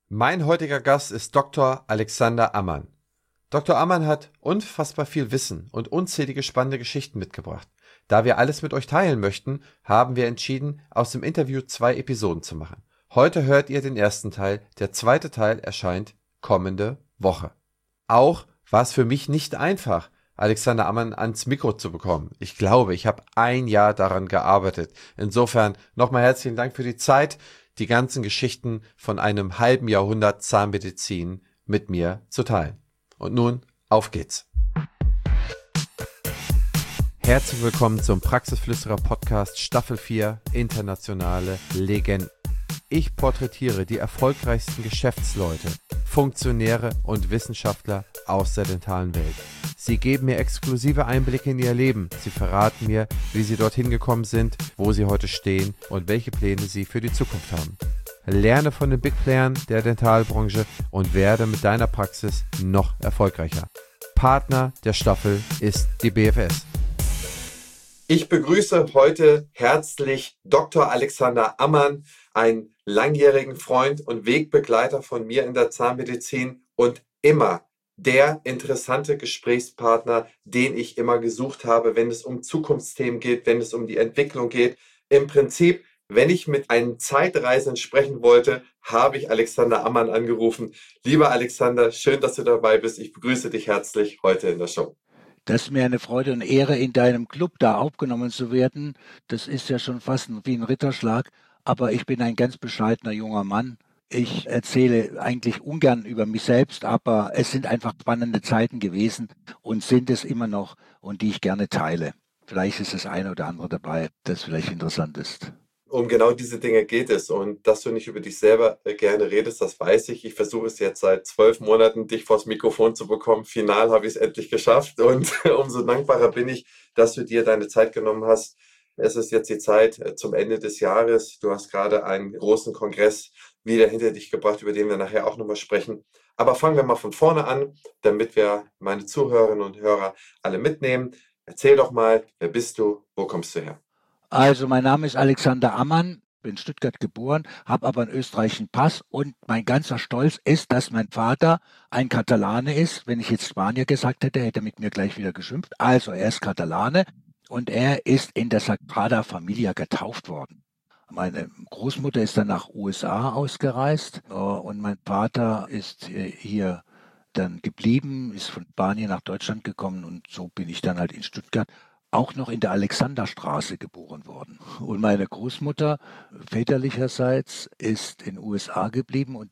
Mein heutiger Gast ist Dr. Alexander Ammann. Dr. Ammann hat unfassbar viel Wissen und unzählige spannende Geschichten mitgebracht. Da wir alles mit euch teilen möchten, haben wir entschieden, aus dem Interview 2 Episoden zu machen. Heute hört ihr den ersten Teil, der zweite Teil erscheint kommende Woche. Auch war es für mich nicht einfach, Alexander Ammann ans Mikro zu bekommen. Ich glaube, ich habe 1 Jahr daran gearbeitet. Insofern nochmal herzlichen Dank für die Zeit, die ganzen Geschichten von einem halben Jahrhundert Zahnmedizin mit mir zu teilen. Und nun, auf geht's. Herzlich willkommen zum Praxisflüsterer Podcast Staffel 4 Internationale Legenden. Ich porträtiere die erfolgreichsten Geschäftsleute, Funktionäre und Wissenschaftler aus der dentalen Welt. Sie geben mir exklusive Einblicke in ihr Leben. Sie verraten mir, wie sie dorthin gekommen sind, wo sie heute stehen und welche Pläne sie für die Zukunft haben. Lerne von den Big Playern der Dentalbranche und werde mit deiner Praxis noch erfolgreicher. Partner der Staffel ist die BFS. Ich begrüße heute herzlich Dr. Alexander Ammann, einen langjährigen Freund und Wegbegleiter von mir in der Zahnmedizin und immer der interessante Gesprächspartner, den ich immer gesucht habe, wenn es um Zukunftsthemen geht, wenn es um die Entwicklung geht. Im Prinzip, wenn ich mit einem Zeitreisenden sprechen wollte, habe ich Alexander Ammann angerufen. Lieber Alexander, schön, dass du dabei bist. Ich begrüße dich herzlich heute in der Show. Das ist mir eine Freude und Ehre, in deinem Club da aufgenommen zu werden. Das ist ja schon fast wie ein Ritterschlag. Aber ich bin ein ganz bescheidener junger Mann. Ich erzähle eigentlich ungern über mich selbst, aber es sind einfach spannende Zeiten gewesen und sind es immer noch und die ich gerne teile. Vielleicht ist das eine oder andere dabei, das vielleicht interessant ist. Um genau diese Dinge geht es. Und dass du nicht über dich selber gerne redest, das weiß ich. Ich versuche es jetzt seit 12 Monaten, dich vors Mikrofon zu bekommen. Final habe ich es endlich geschafft. Und umso dankbarer bin ich, dass du dir deine Zeit genommen hast. Es ist jetzt die Zeit zum Ende des Jahres. Du hast gerade einen großen Kongress wieder hinter dich gebracht, über den wir nachher auch nochmal sprechen. Aber fangen wir mal von vorne an, damit wir meine Zuhörerinnen und Hörer alle mitnehmen. Erzähl doch mal, wer bist du, wo kommst du her? Also mein Name ist Alexander Ammann, bin in Stuttgart geboren, habe aber einen österreichischen Pass und mein ganzer Stolz ist, dass mein Vater ein Katalane ist. Wenn ich jetzt Spanier gesagt hätte, hätte er mit mir gleich wieder geschimpft. Also er ist Katalane und er ist in der Sagrada Familia getauft worden. Meine Großmutter ist dann nach USA ausgereist und mein Vater ist hier dann geblieben, ist von Spanien nach Deutschland gekommen und so bin ich dann halt in Stuttgart auch noch in der Alexanderstraße geboren worden. Und meine Großmutter väterlicherseits ist in den USA geblieben und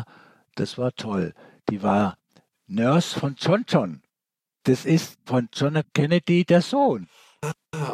das war toll, die war Nurse von John John. Das ist von John F. Kennedy der Sohn. Ah,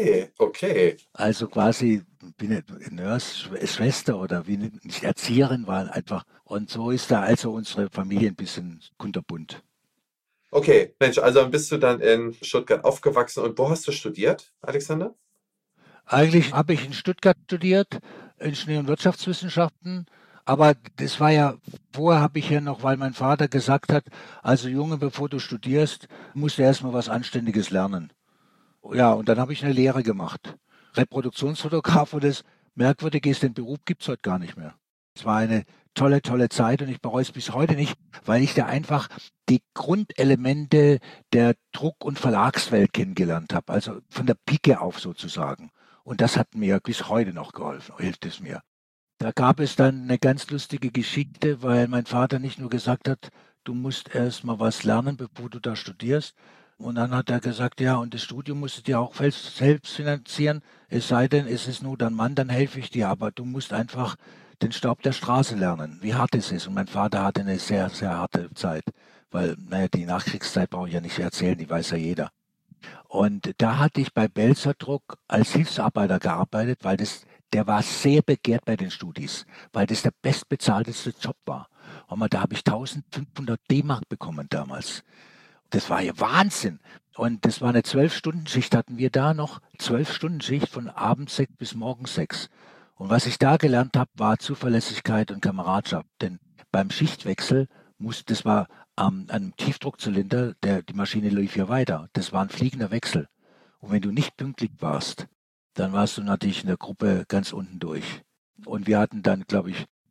okay. Also quasi wie eine Nurse, Schwester oder wie nicht Erzieherin war einfach. Und so ist da also unsere Familie ein bisschen kunterbunt. Okay, Mensch, also dann bist du dann in Stuttgart aufgewachsen und wo hast du studiert, Alexander? Eigentlich habe ich in Stuttgart studiert, Ingenieur- und Wirtschaftswissenschaften, aber das war ja, vorher habe ich ja noch, weil mein Vater gesagt hat, also Junge, bevor du studierst, musst du erstmal was Anständiges lernen. Ja, und dann habe ich eine Lehre gemacht. Reproduktionsfotograf und das Merkwürdige ist, den Beruf gibt's heute gar nicht mehr. Es war eine tolle, tolle Zeit und ich bereue es bis heute nicht, weil ich da einfach die Grundelemente der Druck- und Verlagswelt kennengelernt habe, also von der Pike auf sozusagen. Und das hat mir bis heute noch geholfen, hilft es mir. Da gab es dann eine ganz lustige Geschichte, weil mein Vater nicht nur gesagt hat, du musst erst mal was lernen, bevor du da studierst. Und dann hat er gesagt, ja, und das Studium musst du dir auch selbst finanzieren. Es sei denn, es ist nur dein Mann, dann helfe ich dir. Aber du musst einfach den Staub der Straße lernen, wie hart es ist. Und mein Vater hatte eine sehr, sehr harte Zeit. Weil, naja, die Nachkriegszeit brauche ich ja nicht erzählen, die weiß ja jeder. Und da hatte ich bei Belzerdruck als Hilfsarbeiter gearbeitet, weil der war sehr begehrt bei den Studis, weil das der bestbezahlteste Job war. Und da habe ich 1500 D-Mark bekommen damals. Das war ja Wahnsinn. Und das war eine 12-Stunden-Schicht, hatten wir da noch. 12-Stunden-Schicht von abends 6 bis morgens 6. Und was ich da gelernt habe, war Zuverlässigkeit und Kameradschaft. Denn beim Schichtwechsel das war an einem Tiefdruckzylinder, die Maschine lief ja weiter. Das war ein fliegender Wechsel. Und wenn du nicht pünktlich warst, dann warst du natürlich in der Gruppe ganz unten durch. Und wir hatten dann, glaube ich,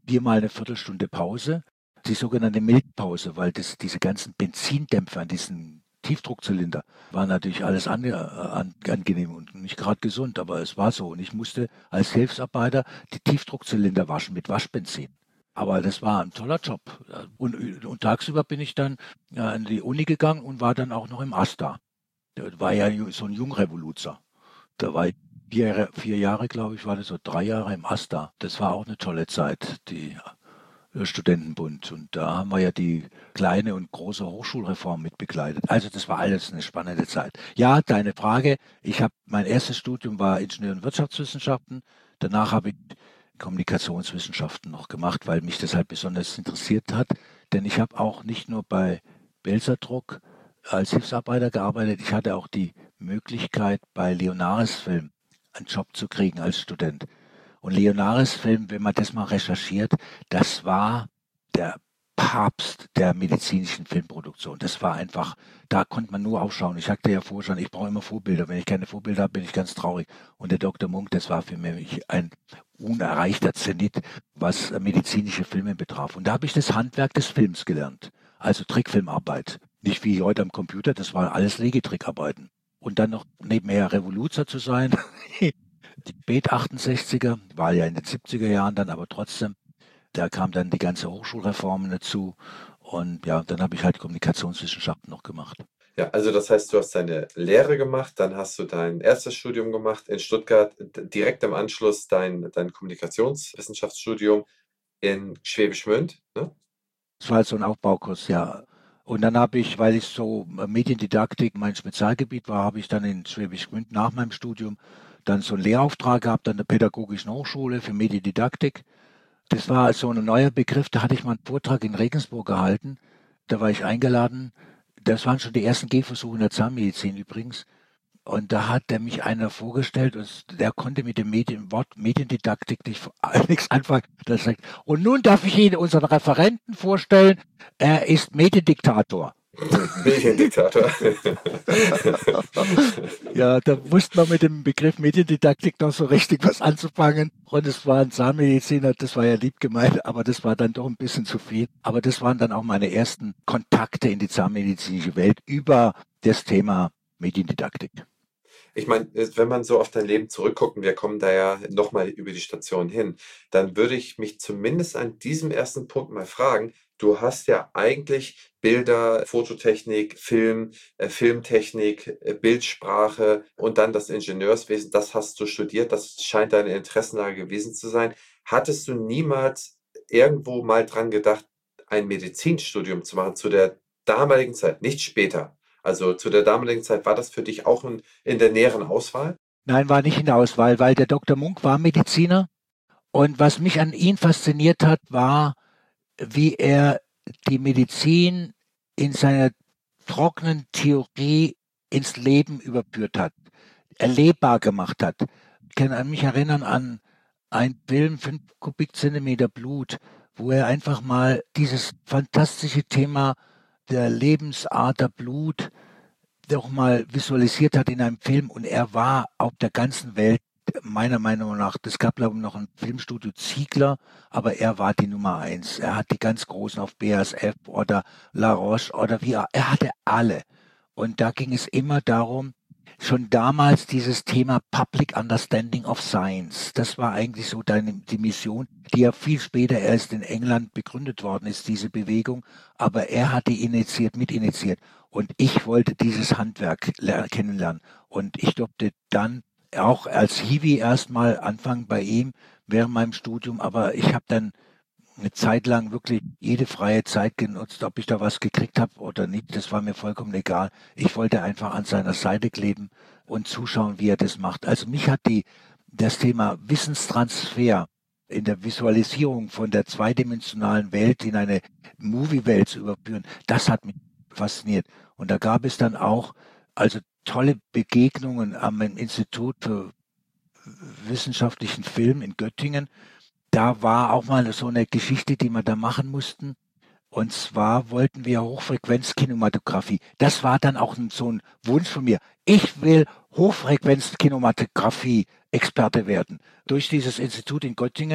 viermal eine Viertelstunde Pause, die sogenannte Milchpause, weil diese ganzen Benzindämpfer an diesen Tiefdruckzylinder war natürlich alles angenehm und nicht gerade gesund, aber es war so. Und ich musste als Hilfsarbeiter die Tiefdruckzylinder waschen mit Waschbenzin. Aber das war ein toller Job. Und tagsüber bin ich dann an die Uni gegangen und war dann auch noch im AStA. Da war ja so ein Jungrevoluzer. Da war ich 4 Jahre, glaube ich, war das so 3 Jahre im AStA. Das war auch eine tolle Zeit, die Studentenbund. Und da haben wir ja die kleine und große Hochschulreform mit begleitet. Also das war alles eine spannende Zeit. Ja, deine Frage. Mein erstes Studium war Ingenieur- und Wirtschaftswissenschaften. Danach habe ich Kommunikationswissenschaften noch gemacht, weil mich das halt besonders interessiert hat. Denn ich habe auch nicht nur bei Belzerdruck als Hilfsarbeiter gearbeitet, ich hatte auch die Möglichkeit, bei Leonaris Film einen Job zu kriegen als Student. Und Leonaris Film, wenn man das mal recherchiert, das war der Papst der medizinischen Filmproduktion. Das war einfach, da konnte man nur aufschauen. Ich sagte ja vorher schon, ich brauche immer Vorbilder. Wenn ich keine Vorbilder habe, bin ich ganz traurig. Und der Dr. Munk, das war für mich ein unerreichter Zenit, was medizinische Filme betraf. Und da habe ich das Handwerk des Films gelernt. Also Trickfilmarbeit. Nicht wie heute am Computer, das war alles Legetrickarbeiten. Und dann noch nebenher Revoluzer zu sein. Die Spät-68er, war ja in den 70er Jahren dann, aber trotzdem, da kam dann die ganze Hochschulreform dazu. Und ja, dann habe ich halt Kommunikationswissenschaften noch gemacht. Ja, also das heißt, du hast deine Lehre gemacht, dann hast du dein erstes Studium gemacht in Stuttgart, direkt im Anschluss dein Kommunikationswissenschaftsstudium in Schwäbisch Gmünd, ne? Das war halt so ein Aufbaukurs, ja. Und dann habe ich, weil ich so Mediendidaktik mein Spezialgebiet war, habe ich dann in Schwäbisch Gmünd nach meinem Studium dann so einen Lehrauftrag gehabt an der Pädagogischen Hochschule für Mediendidaktik. Das war so ein neuer Begriff, da hatte ich mal einen Vortrag in Regensburg gehalten. Da war ich eingeladen. Das waren schon die ersten Gehversuche in der Zahnmedizin übrigens. Und da hat der mich einer vorgestellt und der konnte mit dem Wort Mediendidaktik nichts anfangen. Das sagt, und nun darf ich Ihnen unseren Referenten vorstellen, er ist Mediendiktator. Mediendiktator. Ja, da wusste man mit dem Begriff Mediendidaktik noch so richtig was anzufangen. Und es war ein Zahnmediziner, das war ja lieb gemeint, aber das war dann doch ein bisschen zu viel. Aber das waren dann auch meine ersten Kontakte in die zahnmedizinische Welt über das Thema Mediendidaktik. Ich meine, wenn man so auf dein Leben zurückguckt, und wir kommen da ja nochmal über die Station hin, dann würde ich mich zumindest an diesem ersten Punkt mal fragen, du hast ja eigentlich Bilder, Fototechnik, Film, Filmtechnik, Bildsprache und dann das Ingenieurswesen, das hast du studiert, das scheint deine Interessenlage gewesen zu sein. Hattest du niemals irgendwo mal dran gedacht, ein Medizinstudium zu machen zu der damaligen Zeit, nicht später? Also zu der damaligen Zeit war das für dich auch in der näheren Auswahl? Nein, war nicht in der Auswahl, weil der Dr. Munk war Mediziner. Und was mich an ihn fasziniert hat, war, wie er die Medizin in seiner trockenen Theorie ins Leben überführt hat, erlebbar gemacht hat. Ich kann mich erinnern an einen Film, 5 Kubikzentimeter Blut, wo er einfach mal dieses fantastische Thema der Lebensader Blut doch mal visualisiert hat in einem Film. Und er war auf der ganzen Welt meiner Meinung nach, es gab glaube ich noch ein Filmstudio Ziegler, aber er war die Nummer 1. Er hat die ganz Großen auf BASF oder La Roche oder er hatte alle. Und da ging es immer darum, schon damals dieses Thema Public Understanding of Science, das war eigentlich so die Mission, die ja viel später erst in England begründet worden ist, diese Bewegung, aber er hat die mitinitiiert und ich wollte dieses Handwerk kennenlernen und ich durfte dann auch als Hiwi erstmal anfangen bei ihm während meinem Studium, aber ich habe dann eine Zeit lang wirklich jede freie Zeit genutzt, ob ich da was gekriegt habe oder nicht, das war mir vollkommen egal. Ich wollte einfach an seiner Seite kleben und zuschauen, wie er das macht. Also mich hat das Thema Wissenstransfer in der Visualisierung von der zweidimensionalen Welt in eine Movie-Welt zu überführen, das hat mich fasziniert. Und da gab es dann auch also tolle Begegnungen am Institut für wissenschaftlichen Film in Göttingen. Da war auch mal so eine Geschichte, die wir da machen mussten. Und zwar wollten wir Hochfrequenzkinematographie. Das war dann auch so ein Wunsch von mir. Ich will Hochfrequenzkinematographie-Experte werden. Durch dieses Institut in Göttingen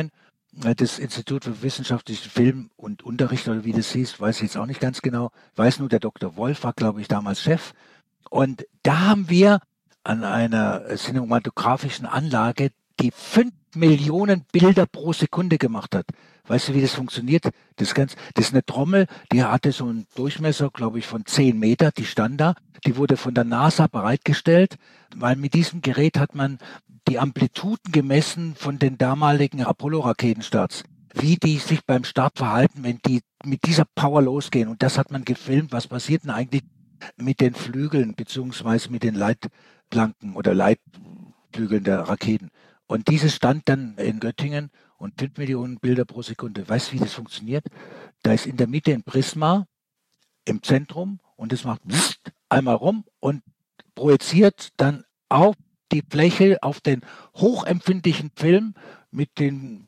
Das Institut für wissenschaftlichen Film und Unterricht oder wie das hieß, weiß ich jetzt auch nicht ganz genau. Ich weiß nur, der Dr. Wolf war, glaube ich, damals Chef. Und da haben wir an einer cinematografischen Anlage, die 5 Millionen Bilder pro Sekunde gemacht hat. Weißt du, wie das funktioniert? Das ist eine Trommel, die hatte so einen Durchmesser, glaube ich, von 10 Meter, die stand da. Die wurde von der NASA bereitgestellt, weil mit diesem Gerät hat man die Amplituden gemessen von den damaligen Apollo-Raketenstarts, wie die sich beim Start verhalten, wenn die mit dieser Power losgehen. Und das hat man gefilmt. Was passiert denn eigentlich mit den Flügeln beziehungsweise mit den Leitplanken oder Leitflügeln der Raketen? Und dieses stand dann in Göttingen und 5 Millionen Bilder pro Sekunde. Weißt du, wie das funktioniert? Da ist in der Mitte ein Prisma im Zentrum und es macht einmal rum und projiziert dann auf die Fläche, auf den hochempfindlichen Film mit den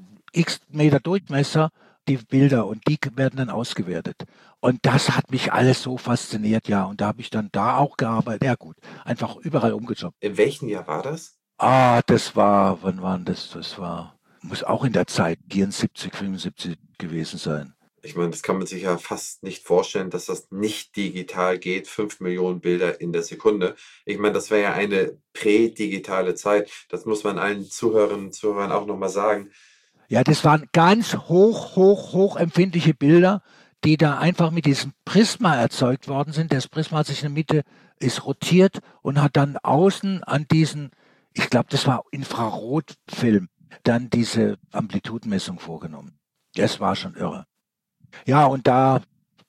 x Meter Durchmesser die Bilder und die werden dann ausgewertet. Und das hat mich alles so fasziniert, ja. Und da habe ich dann da auch gearbeitet. Ja gut, einfach überall umgejobbt. In welchem Jahr war das? Das war, wann war das? Das war, muss auch in der Zeit 74, 75 gewesen sein. Ich meine, das kann man sich ja fast nicht vorstellen, dass das nicht digital geht, 5 Millionen Bilder in der Sekunde. Ich meine, das wäre ja eine prädigitale Zeit. Das muss man allen Zuhörerinnen und Zuhörern auch nochmal sagen. Ja, das waren ganz hoch empfindliche Bilder, die da einfach mit diesem Prisma erzeugt worden sind. Das Prisma hat sich in der Mitte, ist rotiert und hat dann außen an diesen, ich glaube, das war Infrarotfilm, dann diese Amplitudenmessung vorgenommen. Das war schon irre. Ja, und da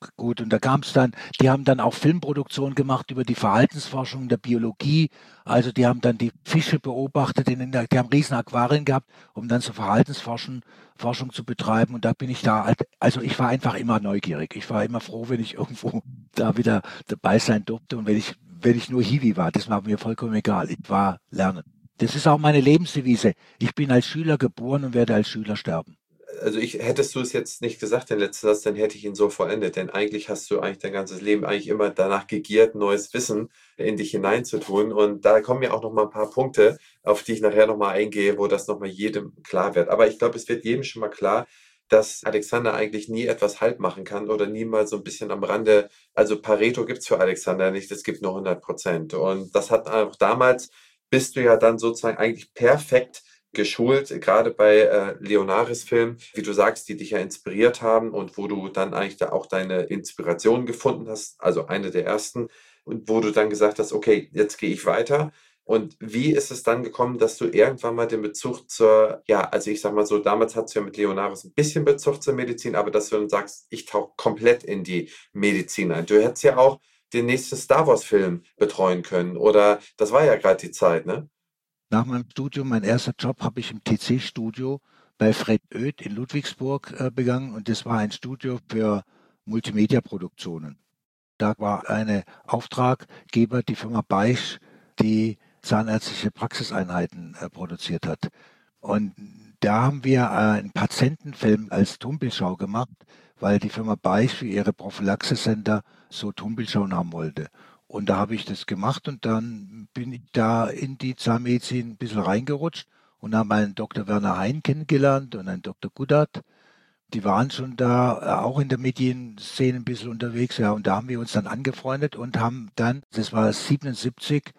kam es dann, die haben dann auch Filmproduktion gemacht über die Verhaltensforschung der Biologie. Also die haben dann die Fische beobachtet, die haben riesen Aquarien gehabt, um dann so Forschung zu betreiben. Und da bin ich also ich war einfach immer neugierig. Ich war immer froh, wenn ich irgendwo da wieder dabei sein durfte. Und wenn ich nur Hiwi war, das war mir vollkommen egal. Ich war lernen. Das ist auch meine Lebensdevise. Ich bin als Schüler geboren und werde als Schüler sterben. Also hättest du es jetzt nicht gesagt, den letzten Satz, dann hätte ich ihn so vollendet. Denn eigentlich hast du eigentlich dein ganzes Leben eigentlich immer danach gegiert, neues Wissen in dich hineinzutun. Und da kommen ja auch noch mal ein paar Punkte, auf die ich nachher noch mal eingehe, wo das noch mal jedem klar wird. Aber ich glaube, es wird jedem schon mal klar, dass Alexander eigentlich nie etwas halb machen kann oder nie mal so ein bisschen am Rande. Also Pareto gibt es für Alexander nicht, es gibt nur 100%. Und das hat auch damals, bist du ja dann sozusagen eigentlich perfekt geschult, gerade bei Leonaris-Filmen, wie du sagst, die dich ja inspiriert haben und wo du dann eigentlich da auch deine Inspiration gefunden hast, also eine der ersten, und wo du dann gesagt hast, okay, jetzt gehe ich weiter. Und wie ist es dann gekommen, dass du irgendwann mal den Bezug also ich sag mal so, damals hattest du ja mit Leonaris ein bisschen Bezug zur Medizin, aber dass du dann sagst, ich tauche komplett in die Medizin ein. Du hättest ja auch den nächsten Star Wars-Film betreuen können, oder das war ja gerade die Zeit, ne? Nach meinem Studium, mein erster Job habe ich im TC-Studio bei Fred Oeth in Ludwigsburg begangen und das war ein Studio für Multimedia-Produktionen. Da war eine Auftraggeber, die Firma Beisch, die zahnärztliche Praxiseinheiten produziert hat. Und da haben wir einen Patientenfilm als Tonbildschau gemacht, weil die Firma Beisch für ihre Prophylaxe-Center so Tonbildschauen haben wollte. Und da habe ich das gemacht und dann bin ich da in die Zahnmedizin ein bisschen reingerutscht und habe einen Dr. Werner Hein kennengelernt und einen Dr. Gudat. Die waren schon da auch in der Medienszene ein bisschen unterwegs, ja, und da haben wir uns dann angefreundet und haben dann, das war 77,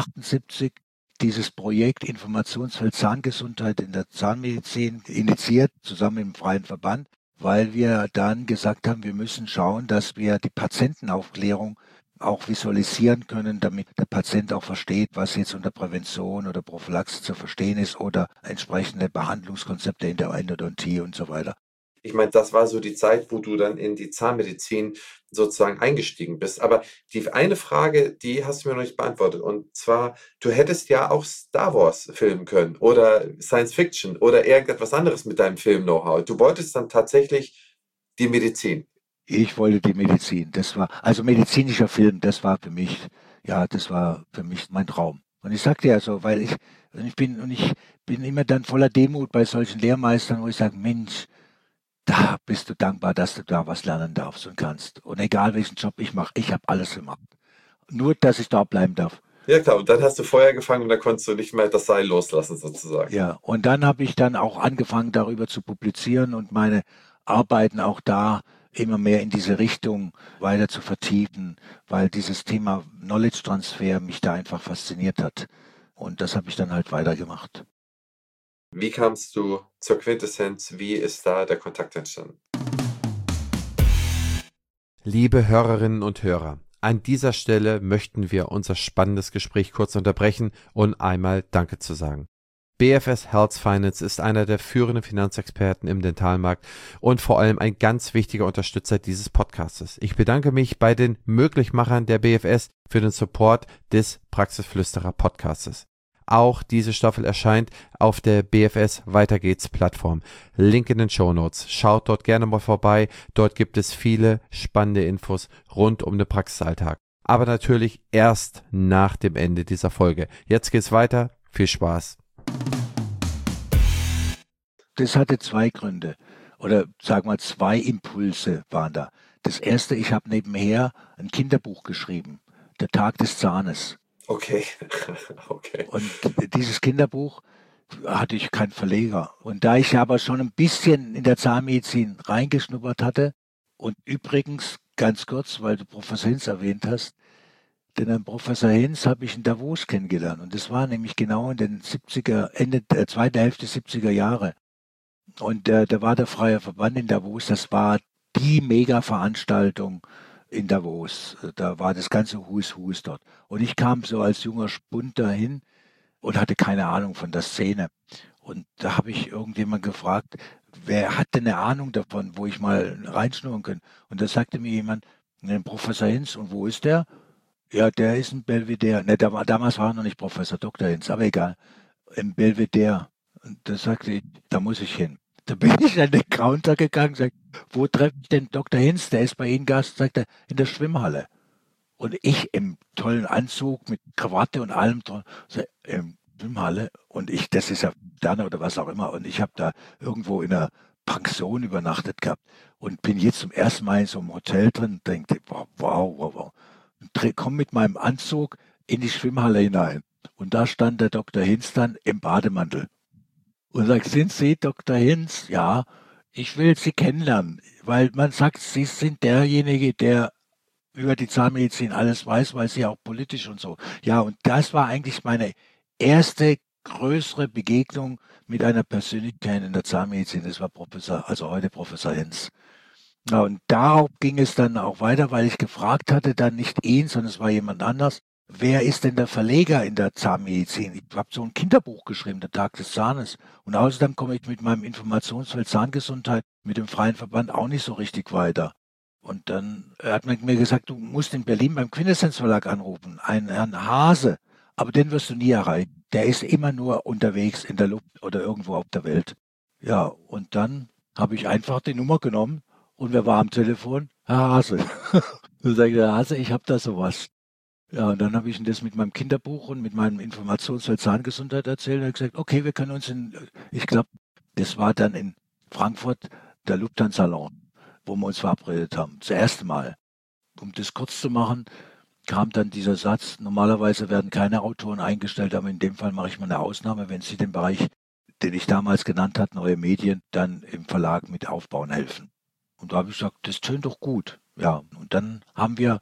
78, dieses Projekt Informationsfeld Zahngesundheit in der Zahnmedizin initiiert, zusammen im Freien Verband, weil wir dann gesagt haben, wir müssen schauen, dass wir die Patientenaufklärung auch visualisieren können, damit der Patient auch versteht, was jetzt unter Prävention oder Prophylaxe zu verstehen ist oder entsprechende Behandlungskonzepte in der Endodontie und so weiter. Ich meine, das war so die Zeit, wo du dann in die Zahnmedizin sozusagen eingestiegen bist. Aber die eine Frage, die hast du mir noch nicht beantwortet. Und zwar, du hättest ja auch Star Wars filmen können oder Science Fiction oder irgendetwas anderes mit deinem Film-Know-how. Du wolltest dann tatsächlich die Medizin. Ich wollte die Medizin. Also medizinischer Film, das war für mich mein Traum. Und ich sagte ja so, weil ich bin immer dann voller Demut bei solchen Lehrmeistern, wo ich sage, Mensch, da bist du dankbar, dass du da was lernen darfst und kannst. Und egal welchen Job ich mache, ich habe alles gemacht. Nur, dass ich da bleiben darf. Ja klar, und dann hast du Feuer gefangen und dann konntest du nicht mehr das Seil loslassen sozusagen. Ja, und dann habe ich dann auch angefangen, darüber zu publizieren und meine Arbeiten auch da immer mehr in diese Richtung weiter zu vertiefen, weil dieses Thema Knowledge Transfer mich da einfach fasziniert hat. Und das habe ich dann halt weitergemacht. Wie kamst du zur Quintessenz? Wie ist da der Kontakt entstanden? Liebe Hörerinnen und Hörer, an dieser Stelle möchten wir unser spannendes Gespräch kurz unterbrechen und einmal Danke zu sagen. BFS Health Finance ist einer der führenden Finanzexperten im Dentalmarkt und vor allem ein ganz wichtiger Unterstützer dieses Podcastes. Ich bedanke mich bei den Möglichmachern der BFS für den Support des Praxisflüsterer Podcastes. Auch diese Staffel erscheint auf der BFS Weiter geht's Plattform. Link in den Shownotes. Schaut dort gerne mal vorbei. Dort gibt es viele spannende Infos rund um den Praxisalltag. Aber natürlich erst nach dem Ende dieser Folge. Jetzt geht's weiter. Viel Spaß. Das hatte zwei Gründe oder sag mal zwei Impulse waren da. Das erste, ich habe nebenher ein Kinderbuch geschrieben, Der Tag des Zahnes. Okay, okay. Und dieses Kinderbuch hatte ich keinen Verleger. Und da ich aber schon ein bisschen in der Zahnmedizin reingeschnuppert hatte, und übrigens, ganz kurz, weil du Professor Hinz erwähnt hast, denn den Professor Hinz habe ich in Davos kennengelernt. Und das war nämlich genau in den 70er, Ende der zweiten Hälfte 70er Jahre. Und da war der Freie Verband in Davos, das war die Mega-Veranstaltung in Davos. Da war das ganze Who's dort. Und ich kam so als junger Spund dahin und hatte keine Ahnung von der Szene. Und da habe ich irgendjemand gefragt, wer hat denn eine Ahnung davon, wo ich mal reinschnurren kann? Und da sagte mir jemand, Professor Hinz, und wo ist der? Ja, der ist ein Belvedere. Ne, damals war er noch nicht Professor Dr. Hinz, aber egal. Im Belvedere. Und da sagte ich, da muss ich hin. Da bin ich an den Counter gegangen, sagte, wo treffe ich denn Dr. Hinz? Der ist bei Ihnen Gast, sagt er, in der Schwimmhalle. Und ich im tollen Anzug mit Krawatte und allem, Schwimmhalle. Und ich, das ist ja Sterne oder was auch immer. Und ich habe da irgendwo in einer Pension übernachtet gehabt und bin jetzt zum ersten Mal in so einem Hotel drin und denke, wow. Und komme mit meinem Anzug in die Schwimmhalle hinein. Und da stand der Dr. Hinz dann im Bademantel. Und sagt, sind Sie Dr. Hinz? Ja, ich will Sie kennenlernen, weil man sagt, Sie sind derjenige, der über die Zahnmedizin alles weiß, weil Sie auch politisch und so. Ja, und das war eigentlich meine erste größere Begegnung mit einer Persönlichkeit in der Zahnmedizin. Das war heute Professor Hinz. Ja, und darauf ging es dann auch weiter, weil ich gefragt hatte, dann nicht ihn, sondern es war jemand anders. Wer ist denn der Verleger in der Zahnmedizin? Ich habe so ein Kinderbuch geschrieben, Der Tag des Zahnes. Und außerdem komme ich mit meinem Informationsfeld Zahngesundheit mit dem Freien Verband auch nicht so richtig weiter. Und dann hat man mir gesagt, du musst in Berlin beim Quintessenz Verlag anrufen, einen Herrn Hase. Aber den wirst du nie erreichen. Der ist immer nur unterwegs in der Luft oder irgendwo auf der Welt. Ja, und dann habe ich einfach die Nummer genommen und wer war am Telefon? Herr Hase. Dann sage ich, Herr Hase, ich habe da sowas. Ja, und dann habe ich ihm das mit meinem Kinderbuch und mit meinem Informationsfeld Zahngesundheit erzählt. Und er hat gesagt, okay, wir können uns ich glaube, das war dann in Frankfurt der Lufthansa-Salon, wo wir uns verabredet haben, das erste Mal. Um das kurz zu machen, kam dann dieser Satz, normalerweise werden keine Autoren eingestellt, aber in dem Fall mache ich mal eine Ausnahme, wenn Sie den Bereich, den ich damals genannt habe, neue Medien, dann im Verlag mit aufbauen helfen. Und da habe ich gesagt, das tönt doch gut. Ja, und dann haben wir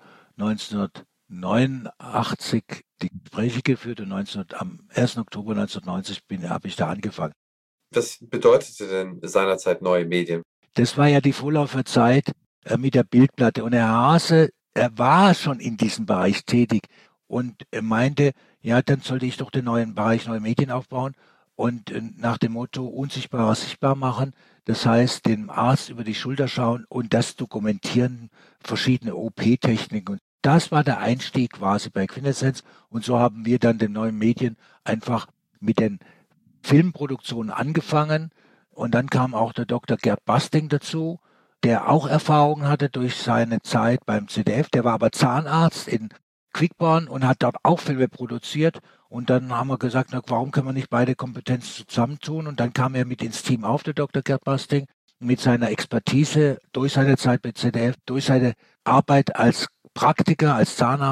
1989 die Gespräche geführt und am 1. Oktober 1990 habe ich da angefangen. Was bedeutete denn seinerzeit neue Medien? Das war ja die Vorläuferzeit mit der Bildplatte. Und Herr Hase, er war schon in diesem Bereich tätig und er meinte, ja, dann sollte ich doch den neuen Bereich neue Medien aufbauen und nach dem Motto unsichtbarer sichtbar machen. Das heißt, dem Arzt über die Schulter schauen und das dokumentieren, verschiedene OP-Techniken. Und das war der Einstieg quasi bei Quintessenz. Und so haben wir dann den neuen Medien einfach mit den Filmproduktionen angefangen. Und dann kam auch der Dr. Gerd Basting dazu, der auch Erfahrungen hatte durch seine Zeit beim ZDF. Der war aber Zahnarzt in Quickborn und hat dort auch Filme produziert. Und dann haben wir gesagt, na, warum können wir nicht beide Kompetenzen zusammentun? Und dann kam er mit ins Team auf, der Dr. Gerd Basting, mit seiner Expertise durch seine Zeit bei ZDF, durch seine Arbeit als Praktiker, als Zahnarzt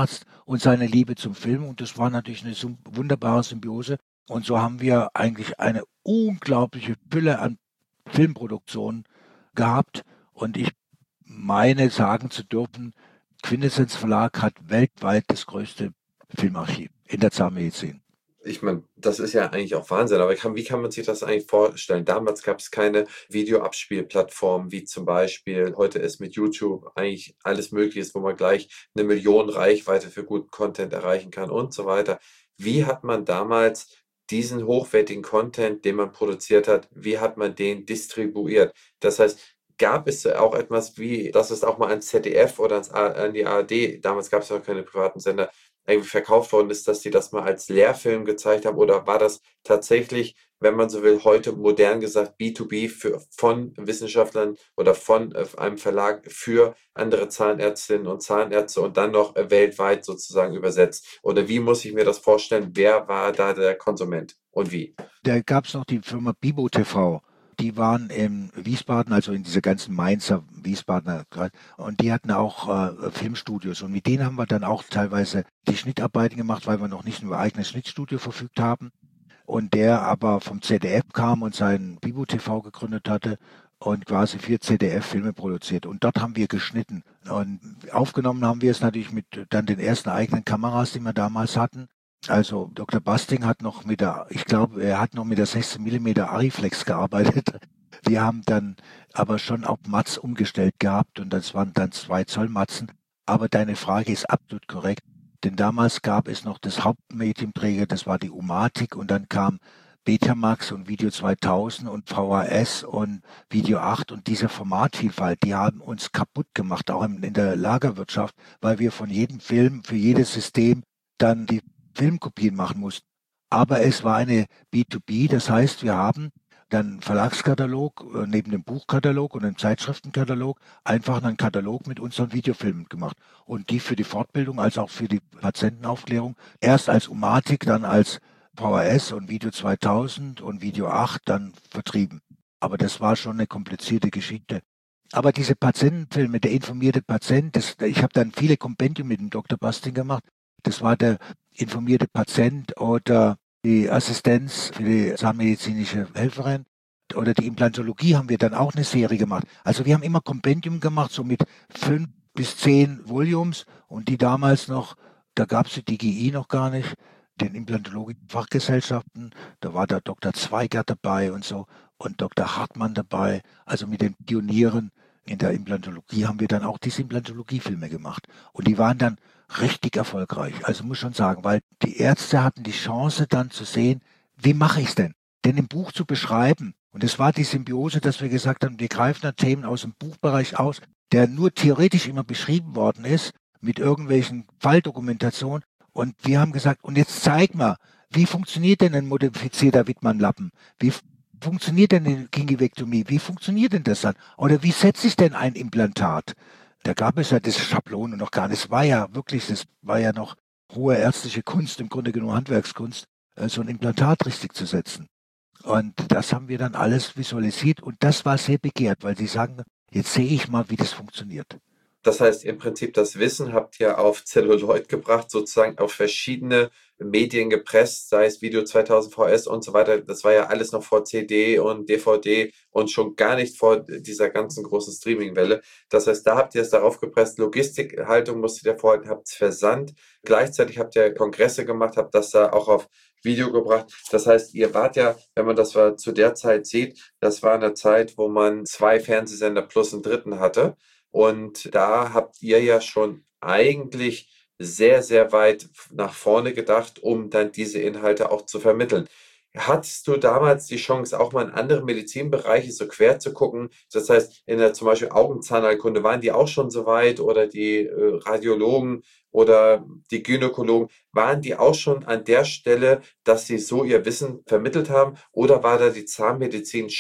und seine Liebe zum Film. Und das war natürlich eine wunderbare Symbiose. Und so haben wir eigentlich eine unglaubliche Fülle an Filmproduktionen gehabt. Und ich meine, sagen zu dürfen, Quintessenz Verlag hat weltweit das größte Filmarchiv in der Zahnmedizin. Ich meine, das ist ja eigentlich auch Wahnsinn, aber wie kann man sich das eigentlich vorstellen? Damals gab es keine Videoabspielplattform, wie zum Beispiel heute ist mit YouTube eigentlich alles möglich ist, wo man gleich 1 Million Reichweite für guten Content erreichen kann und so weiter. Wie hat man damals diesen hochwertigen Content, den man produziert hat, wie hat man den distribuiert? Das heißt, gab es auch etwas wie, dass es auch mal ans ZDF oder an die ARD, damals gab es noch keine privaten Sender, irgendwie verkauft worden ist, dass die das mal als Lehrfilm gezeigt haben? Oder war das tatsächlich, wenn man so will, heute modern gesagt B2B von Wissenschaftlern oder von einem Verlag für andere Zahnärztinnen und Zahnärzte und dann noch weltweit sozusagen übersetzt? Oder wie muss ich mir das vorstellen? Wer war da der Konsument und wie? Da gab es noch die Firma Bibo TV. Die waren in Wiesbaden, also in dieser ganzen Mainzer, Wiesbadener, und die hatten auch Filmstudios. Und mit denen haben wir dann auch teilweise die Schnitarbeiten gemacht, weil wir noch nicht über eigenes Schnittstudio verfügt haben. Und der aber vom ZDF kam und sein Bibo TV gegründet hatte und quasi für ZDF Filme produziert. Und dort haben wir geschnitten. Und aufgenommen haben wir es natürlich mit dann den ersten eigenen Kameras, die wir damals hatten. Also Dr. Basting hat noch ich glaube, er hat noch mit der 16 mm Ariflex gearbeitet. Die haben dann aber schon auf Matz umgestellt gehabt und das waren dann 2 Zoll Matzen. Aber deine Frage ist absolut korrekt, denn damals gab es noch das Hauptmedienträger, das war die Umatic und dann kam Betamax und Video 2000 und VHS und Video 8 und diese Formatvielfalt, die haben uns kaputt gemacht, auch in der Lagerwirtschaft, weil wir von jedem Film für jedes System dann die Filmkopien machen mussten. Aber es war eine B2B, das heißt, wir haben dann einen Verlagskatalog neben dem Buchkatalog und dem Zeitschriftenkatalog einfach einen Katalog mit unseren Videofilmen gemacht und die für die Fortbildung als auch für die Patientenaufklärung erst als Umatic, dann als VHS und Video 2000 und Video 8 dann vertrieben. Aber das war schon eine komplizierte Geschichte. Aber diese Patientenfilme, der informierte Patient, ich habe dann viele Kompendium mit dem Dr. Basting gemacht. Das war der informierte Patient oder die Assistenz für die zahnmedizinische Helferin oder die Implantologie haben wir dann auch eine Serie gemacht. Also wir haben immer Kompendium gemacht, so mit 5 bis 10 Volumes und die damals noch, da gab es die DGI noch gar nicht, den implantologischen Fachgesellschaften, da war der Dr. Zweigert dabei und so und Dr. Hartmann dabei, also mit den Pionieren in der Implantologie haben wir dann auch diese Implantologiefilme gemacht und die waren dann richtig erfolgreich. Also muss schon sagen, weil die Ärzte hatten die Chance dann zu sehen, wie mache ich es denn? Denn im Buch zu beschreiben, und es war die Symbiose, dass wir gesagt haben, wir greifen da Themen aus dem Buchbereich aus, der nur theoretisch immer beschrieben worden ist, mit irgendwelchen Falldokumentationen. Und wir haben gesagt, und jetzt zeig mal, wie funktioniert denn ein modifizierter Wittmann-Lappen? Wie funktioniert denn eine Gingivektomie? Wie funktioniert denn das dann? Oder wie setze ich denn ein Implantat? Da gab es ja diese Schablone noch gar nicht. Das war ja noch hohe ärztliche Kunst, im Grunde genommen Handwerkskunst, so ein Implantat richtig zu setzen. Und das haben wir dann alles visualisiert und das war sehr begehrt, weil sie sagen, jetzt sehe ich mal, wie das funktioniert. Das heißt, im Prinzip das Wissen habt ihr auf Celluloid gebracht, sozusagen auf verschiedene Medien gepresst, sei es Video 2000 VS und so weiter. Das war ja alles noch vor CD und DVD und schon gar nicht vor dieser ganzen großen Streaming-Welle. Das heißt, da habt ihr es darauf gepresst, Logistikhaltung musstet ihr vorhalten, habt es versandt. Gleichzeitig habt ihr Kongresse gemacht, habt das da auch auf Video gebracht. Das heißt, ihr wart ja, wenn man das zu der Zeit sieht, das war eine Zeit, wo man 2 Fernsehsender plus einen dritten hatte. Und da habt ihr ja schon eigentlich sehr, sehr weit nach vorne gedacht, um dann diese Inhalte auch zu vermitteln. Hattest du damals die Chance, auch mal in andere Medizinbereiche so quer zu gucken? Das heißt, in der zum Beispiel Augenzahnheilkunde, waren die auch schon so weit oder die Radiologen oder die Gynäkologen, waren die auch schon an der Stelle, dass sie so ihr Wissen vermittelt haben? Oder war da die Zahnmedizin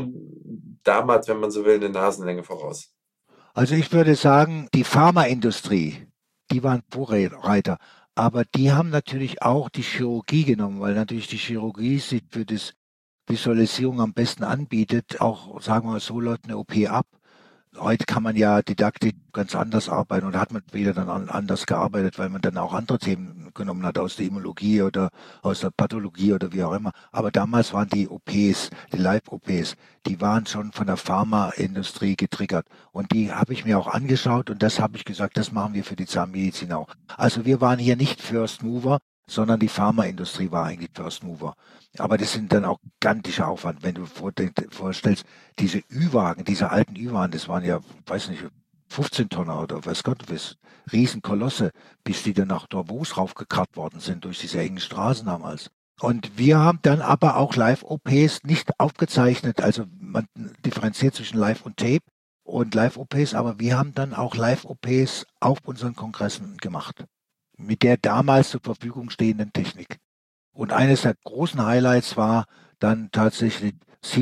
schon damals, wenn man so will, eine Nasenlänge voraus? Also ich würde sagen, die Pharmaindustrie, die waren Vorreiter. Aber die haben natürlich auch die Chirurgie genommen, weil natürlich die Chirurgie sich für das Visualisierung am besten anbietet. Auch, sagen wir mal, so läuft eine OP ab. Heute kann man ja didaktisch ganz anders arbeiten und hat man wieder dann anders gearbeitet, weil man dann auch andere Themen genommen hat aus der Immunologie oder aus der Pathologie oder wie auch immer. Aber damals waren die OPs, die Live-OPs, die waren schon von der Pharmaindustrie getriggert. Und die habe ich mir auch angeschaut und das habe ich gesagt, das machen wir für die Zahnmedizin auch. Also wir waren hier nicht First Mover, sondern die Pharmaindustrie war eigentlich First Mover. Aber das sind dann auch gigantischer Aufwand, wenn du vorstellst, diese Ü-Wagen, diese alten Ü-Wagen, das waren ja, weiß nicht, 15 Tonner oder weiß Gott was, Riesenkolosse, bis die dann nach Davos raufgekarrt worden sind durch diese engen Straßen damals. Und wir haben dann aber auch Live-OPs nicht aufgezeichnet, also man differenziert zwischen Live und Tape und Live-OPs, aber wir haben dann auch Live-OPs auf unseren Kongressen gemacht, mit der damals zur Verfügung stehenden Technik. Und eines der großen Highlights war dann tatsächlich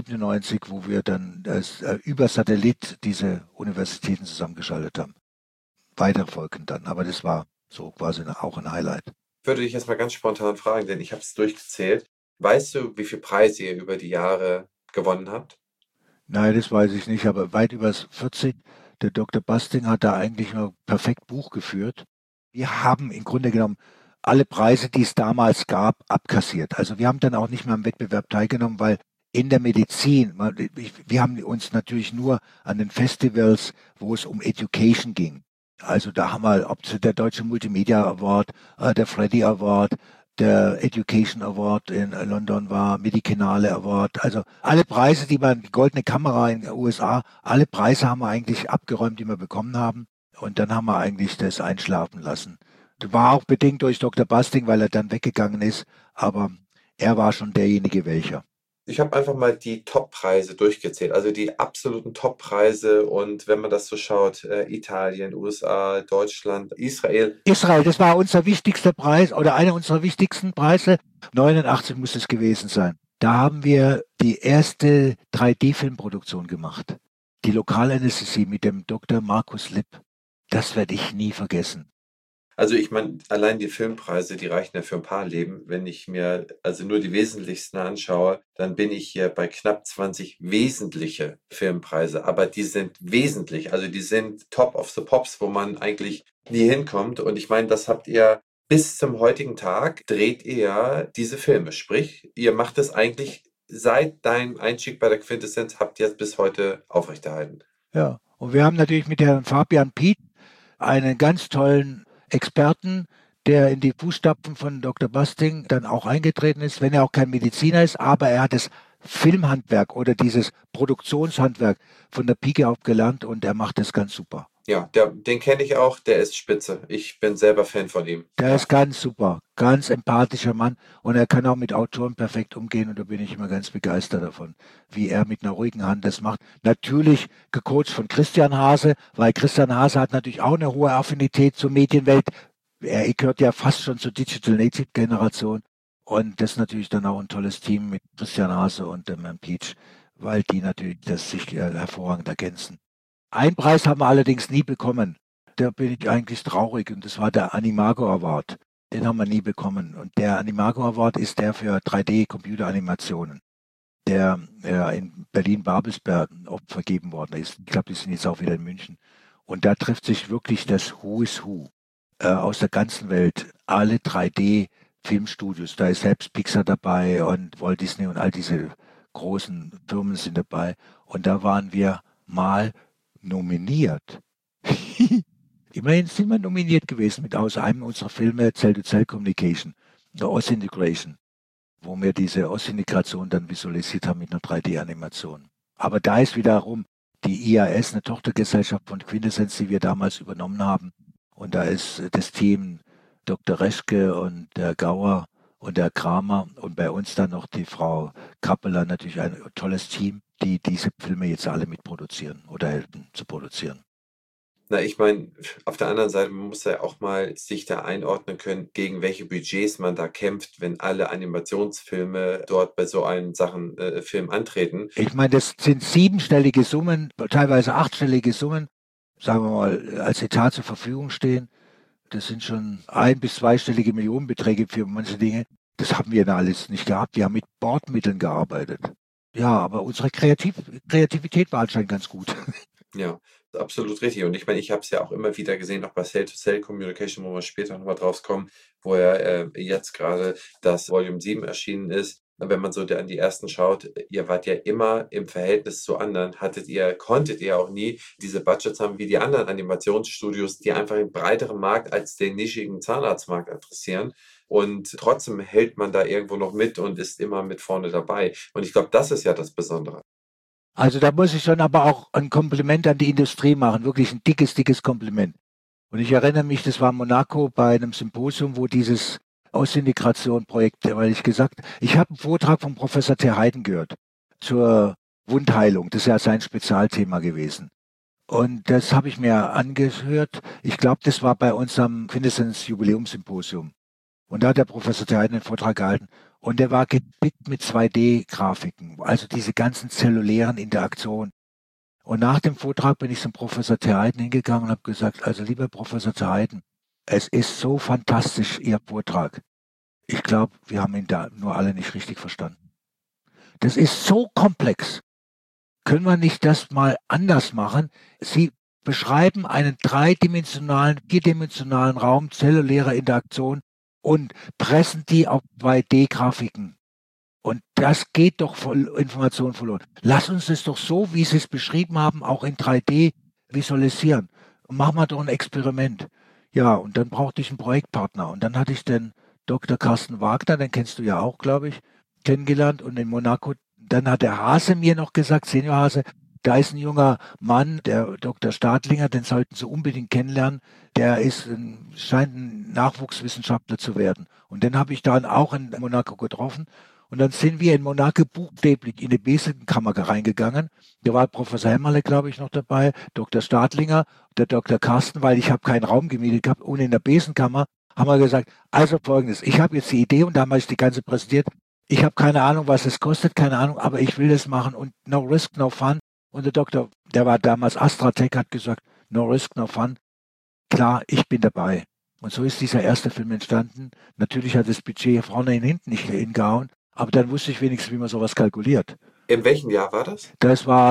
97, wo wir dann über Satellit diese Universitäten zusammengeschaltet haben. Weitere folgen dann, aber das war so quasi auch ein Highlight. Ich würde dich jetzt mal ganz spontan fragen, denn ich habe es durchgezählt. Weißt du, wie viele Preise ihr über die Jahre gewonnen habt? Nein, das weiß ich nicht, aber weit über 40. Der Dr. Basting hat da eigentlich nur perfekt Buch geführt. Wir haben im Grunde genommen alle Preise, die es damals gab, abkassiert. Also wir haben dann auch nicht mehr am Wettbewerb teilgenommen, weil in der Medizin, wir haben uns natürlich nur an den Festivals, wo es um Education ging. Also da haben wir, ob es der Deutsche Multimedia Award, der Freddie Award, der Education Award in London war, Medicinale Award, also alle Preise, die Goldene Kamera in den USA, alle Preise haben wir eigentlich abgeräumt, die wir bekommen haben. Und dann haben wir eigentlich das einschlafen lassen. Das war auch bedingt durch Dr. Basting, weil er dann weggegangen ist, aber er war schon derjenige welcher. Ich habe einfach mal die Top-Preise durchgezählt, also die absoluten Top-Preise und wenn man das so schaut, Italien, USA, Deutschland, Israel. Israel, das war unser wichtigster Preis oder einer unserer wichtigsten Preise. 89 muss es gewesen sein. Da haben wir die erste 3D-Filmproduktion gemacht. Die Lokalanästhesie mit dem Dr. Markus Lipp. Das werde ich nie vergessen. Also ich meine, allein die Filmpreise, die reichen ja für ein paar Leben. Wenn ich mir also nur die wesentlichsten anschaue, dann bin ich hier bei knapp 20 wesentliche Filmpreise. Aber die sind wesentlich, also die sind Top of the Pops, wo man eigentlich nie hinkommt. Und ich meine, das habt ihr bis zum heutigen Tag, dreht ihr ja diese Filme. Sprich, ihr macht es eigentlich seit deinem Einstieg bei der Quintessenz, habt ihr es bis heute aufrechterhalten. Ja, und wir haben natürlich mit Herrn Fabian Piet einen ganz tollen Experten, der in die Fußstapfen von Dr. Basting dann auch eingetreten ist, wenn er auch kein Mediziner ist, aber er hat das Filmhandwerk oder dieses Produktionshandwerk von der Pike auf gelernt und er macht das ganz super. Ja, den kenne ich auch, der ist spitze. Ich bin selber Fan von ihm. Der ist ganz super, ganz empathischer Mann und er kann auch mit Autoren perfekt umgehen und da bin ich immer ganz begeistert davon, wie er mit einer ruhigen Hand das macht. Natürlich gecoacht von Christian Hase, weil Christian Hase hat natürlich auch eine hohe Affinität zur Medienwelt. Er gehört ja fast schon zur Digital Native Generation und das ist natürlich dann auch ein tolles Team mit Christian Hase und dem Herrn Peach, weil die natürlich das sich hervorragend ergänzen. Einen Preis haben wir allerdings nie bekommen. Da bin ich eigentlich traurig und das war der Animago Award. Den haben wir nie bekommen. Und der Animago Award ist der für 3D-Computeranimationen, der in Berlin-Babelsberg oft vergeben worden ist. Ich glaube, die sind jetzt auch wieder in München. Und da trifft sich wirklich das Who is Who aus der ganzen Welt. Alle 3D-Filmstudios. Da ist selbst Pixar dabei und Walt Disney und all diese großen Firmen sind dabei. Und da waren wir mal nominiert. Immerhin sind wir nominiert gewesen mit aus einem unserer Filme Cell-to-Cell Communication, der Ossintegration, wo wir diese Ossintegration dann visualisiert haben mit einer 3D-Animation. Aber da ist wiederum die IAS, eine Tochtergesellschaft von Quintessenz, die wir damals übernommen haben. Und da ist das Team Dr. Reschke und der Gauer und der Kramer und bei uns dann noch die Frau Kappeler, natürlich ein tolles Team, die diese Filme jetzt alle mitproduzieren oder helfen zu produzieren. Na, ich meine, auf der anderen Seite, man muss ja auch mal sich da einordnen können, gegen welche Budgets man da kämpft, wenn alle Animationsfilme dort bei so einem Film antreten. Ich meine, das sind 7-stellige Summen, teilweise 8-stellige Summen, sagen wir mal, als Etat zur Verfügung stehen. Das sind schon 1- bis 2-stellige Millionenbeträge für manche Dinge. Das haben wir da alles nicht gehabt. Wir haben mit Bordmitteln gearbeitet. Ja, aber unsere Kreativität war anscheinend ganz gut. Ja, Absolut richtig. Und ich meine, ich habe es ja auch immer wieder gesehen, auch bei Cell-to-Cell Communication, wo wir später nochmal drauf kommen, wo ja jetzt gerade das Volume 7 erschienen ist. Wenn man so an die ersten schaut, ihr wart ja immer im Verhältnis zu anderen, konntet ihr auch nie diese Budgets haben wie die anderen Animationsstudios, die einfach einen breiteren Markt als den nischigen Zahnarztmarkt adressieren. Und trotzdem hält man da irgendwo noch mit und ist immer mit vorne dabei. Und ich glaube, das ist ja das Besondere. Also da muss ich schon aber auch ein Kompliment an die Industrie machen, wirklich ein dickes, dickes Kompliment. Und ich erinnere mich, das war in Monaco bei einem Symposium, wo dieses Ausintegration-Projekt, weil ich habe einen Vortrag von Professor Terheiden gehört zur Wundheilung. Das ist ja sein Spezialthema gewesen. Und das habe ich mir angehört. Ich glaube, das war bei unserem Quintessenz-Jubiläumssymposium. Und da hat der Professor Terheiden einen Vortrag gehalten. Und der war gepickt mit 2D-Grafiken, also diese ganzen zellulären Interaktionen. Und nach dem Vortrag bin ich zum Professor Terheiden hingegangen und habe gesagt, also lieber Professor Terheiden, es ist so fantastisch, Ihr Vortrag. Ich glaube, wir haben ihn da nur alle nicht richtig verstanden. Das ist so komplex. Können wir nicht das mal anders machen? Sie beschreiben einen dreidimensionalen, vierdimensionalen Raum zellulärer Interaktion und pressen die auf 2D-Grafiken. Und das geht doch voll Information verloren. Lass uns das doch so, wie Sie es beschrieben haben, auch in 3D visualisieren. Und machen wir doch ein Experiment. Ja, und dann brauchte ich einen Projektpartner. Und dann hatte ich den Dr. Carsten Wagner, den kennst du ja auch, glaube ich, kennengelernt. Und in Monaco, dann hat der Hase mir noch gesagt, Senior Hase, da ist ein junger Mann, der Dr. Stadlinger, den sollten Sie unbedingt kennenlernen. Der scheint ein Nachwuchswissenschaftler zu werden. Und den habe ich dann auch in Monaco getroffen. Und dann sind wir in Monaco buchstäblich in die Besenkammer reingegangen. Da war Professor Hämmerle, glaube ich, noch dabei, Dr. Stadlinger, der Dr. Carsten, weil ich habe keinen Raum gemietet gehabt. Und in der Besenkammer haben wir gesagt, also Folgendes, ich habe jetzt die Idee und da habe ich die ganze präsentiert. Ich habe keine Ahnung, was es kostet, keine Ahnung, aber ich will das machen und no risk, no fun. Und der Doktor, der war damals AstraTech, hat gesagt, no risk, no fun. Klar, ich bin dabei. Und so ist dieser erste Film entstanden. Natürlich hat das Budget vorne und hinten nicht hingehauen, aber dann wusste ich wenigstens, wie man sowas kalkuliert. In welchem Jahr war das? Das war